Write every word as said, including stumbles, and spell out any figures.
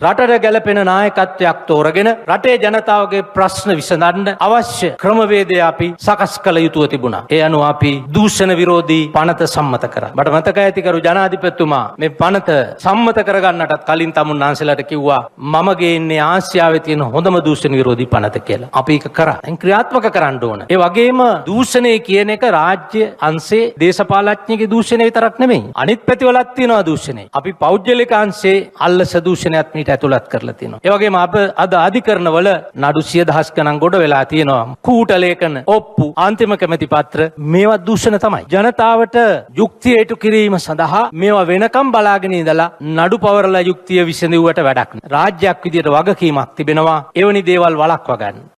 රටට ගැලපෙන නායකත්වයක් තෝරගෙන රටේ ජනතාවගේ ප්‍රශ්න විසඳන්න අවශ්‍ය ක්‍රමවේදය අපි සකස් කළ යුතුව තිබුණා. ඒ අනුව අපි දූෂණ විරෝධී පනත සම්මත කරා. මට මතකයි ඇතිකරු ජනාධිපතිතුමා මේ පනත සම්මත කරගන්නටත් කලින් තමුන්නාන්සේලාට කිව්වා මම ගේන්නේ ආසියාවේ තියෙන හොඳම දූෂණ විරෝධී පනත කියලා. අපි ඒක කරා. දැන් ක්‍රියාත්මක කරන්න ඕන. ඒ වගේම දූෂණය කියන එක රාජ්‍ය අංශේ දේශපාලඥයෙකුගේ දූෂණය විතරක් නෙමෙයි. අනිත් පැතිවලත් තියෙනවා දූෂණය. අපි පෞද්ගලික අංශේ අල්ලස දූෂණයත් මීට ඇතුළත් කරලා තියෙනවා. ඒ වගේම අප අද අධිකරණවල නඩු සිය දහස් ගණන් ගොඩ වෙලා තියෙනවා. කූට ලේඛන, ඔප්පු, අන්තිම කැමැති පත්‍ර මේවා දූෂණ තමයි. ජනතාවට යුක්තිය ඉටු කිරීම සඳහා මේවා වෙනකම් බලාගෙන ඉඳලා නඩු පවරලා යුක්තිය විසඳුවට වැඩක් නෑ. රාජ්‍යයක් විදියට වගකීමක් තිබෙනවා එවැනි දේවල් වළක්වා ගන්න.